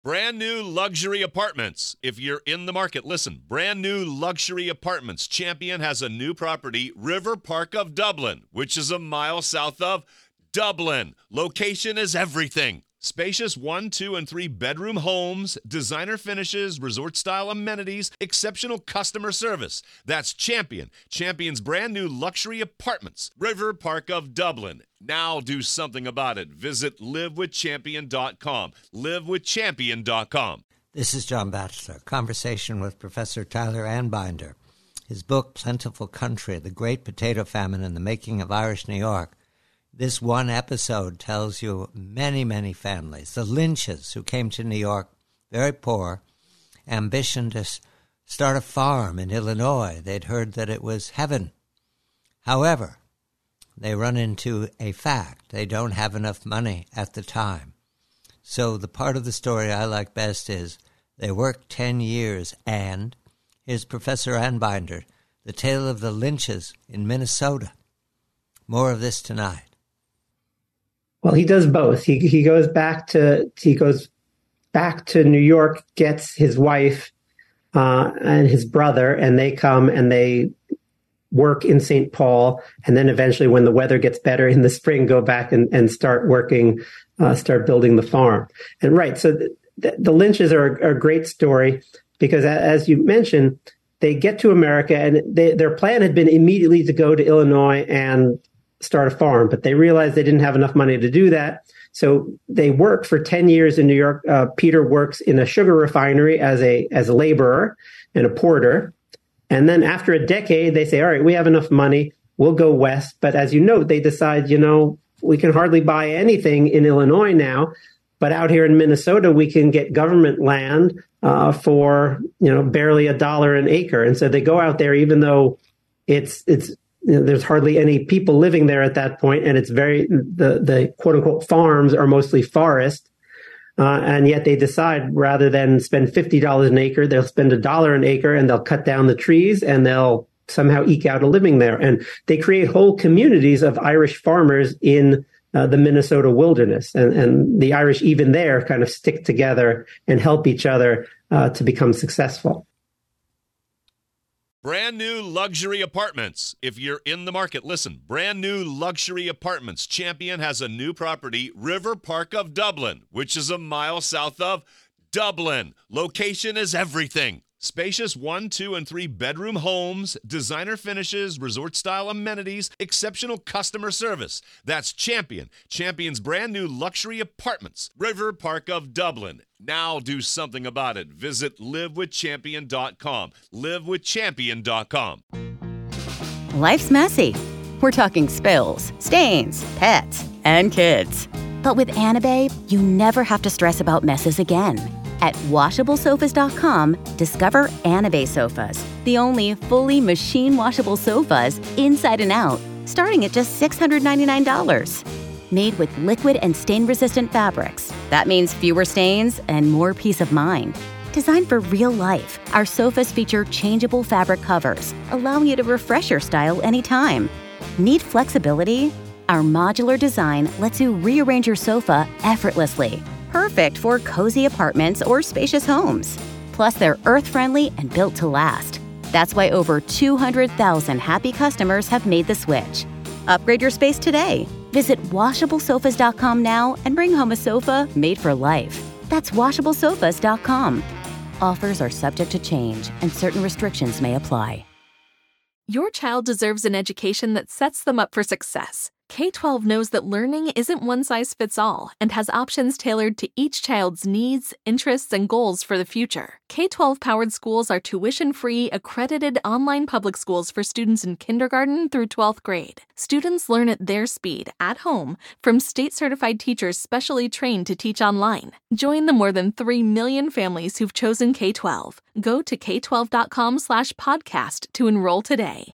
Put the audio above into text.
Brand new luxury apartments. If you're in the market, listen. Brand new luxury apartments. Champion has a new property, River Park of Dublin, which is a mile south of Dublin. Location is everything. Spacious 1, 2, and 3 bedroom homes, designer finishes, resort-style amenities, exceptional customer service. That's Champion. Champion's brand new luxury apartments, River Park of Dublin. Now do something about it. Visit livewithchampion.com. Livewithchampion.com. This is John Batchelor. Conversation with Professor Tyler Anbinder. His book, Plentiful Country, The Great Potato Famine and the Making of Irish New York. This one episode tells you many, many families, the Lynches who came to New York, very poor, ambition to start a farm in Illinois. They'd heard that it was heaven. However, they run into a fact. They don't have enough money at the time. So the part of the story I like best is they worked 10 years and, here's Professor Anbinder, the tale of the Lynches in Minnesota. More of this tonight. Well, he does both. He goes back to New York, gets his wife and his brother, and they come and they work in St. Paul, and then eventually, when the weather gets better in the spring, go back and start working, start building the farm. And right, so the Lynches are a great story because, as you mentioned, they get to America, and their plan had been immediately to go to Illinois and start a farm, but they realized they didn't have enough money to do that. So they worked for 10 years in New York. Peter works in a sugar refinery as a laborer and a porter. And then after a decade, they say, all right, we have enough money. We'll go west. But as you know, they decide, we can hardly buy anything in Illinois now. But out here in Minnesota, we can get government land for, barely $1 an acre. And so they go out there, even though it's there's hardly any people living there at that point, and it's the quote unquote farms are mostly forest, and yet they decide rather than spend $50 an acre, they'll spend $1 an acre, and they'll cut down the trees, and they'll somehow eke out a living there. And they create whole communities of Irish farmers in the Minnesota wilderness, and the Irish even there kind of stick together and help each other to become successful. Brand new luxury apartments. If you're in the market, listen. Brand new luxury apartments. Champion has a new property, River Park of Dublin, which is a mile south of Dublin. Location is everything. Spacious 1, 2, and 3 bedroom homes, designer finishes, resort-style amenities, exceptional customer service. That's Champion. Champion's brand new luxury apartments, River Park of Dublin. Now do something about it. Visit livewithchampion.com. Livewithchampion.com. Life's messy. We're talking spills, stains, pets, and kids. But with Anabae, you never have to stress about messes again. At WashableSofas.com, discover Anabae sofas, the only fully machine-washable sofas inside and out, starting at just $699. Made with liquid and stain-resistant fabrics. That means fewer stains and more peace of mind. Designed for real life, our sofas feature changeable fabric covers, allowing you to refresh your style anytime. Need flexibility? Our modular design lets you rearrange your sofa effortlessly. Perfect for cozy apartments or spacious homes. Plus, they're earth-friendly and built to last. That's why over 200,000 happy customers have made the switch. Upgrade your space today. Visit WashableSofas.com now and bring home a sofa made for life. That's WashableSofas.com. Offers are subject to change, and certain restrictions may apply. Your child deserves an education that sets them up for success. K-12 knows that learning isn't one size fits all and has options tailored to each child's needs, interests, and goals for the future. K-12 powered schools are tuition-free, accredited online public schools for students in kindergarten through 12th grade. Students learn at their speed, at home, from state-certified teachers specially trained to teach online. Join the more than 3 million families who've chosen K-12. Go to k12.com/podcast to enroll today.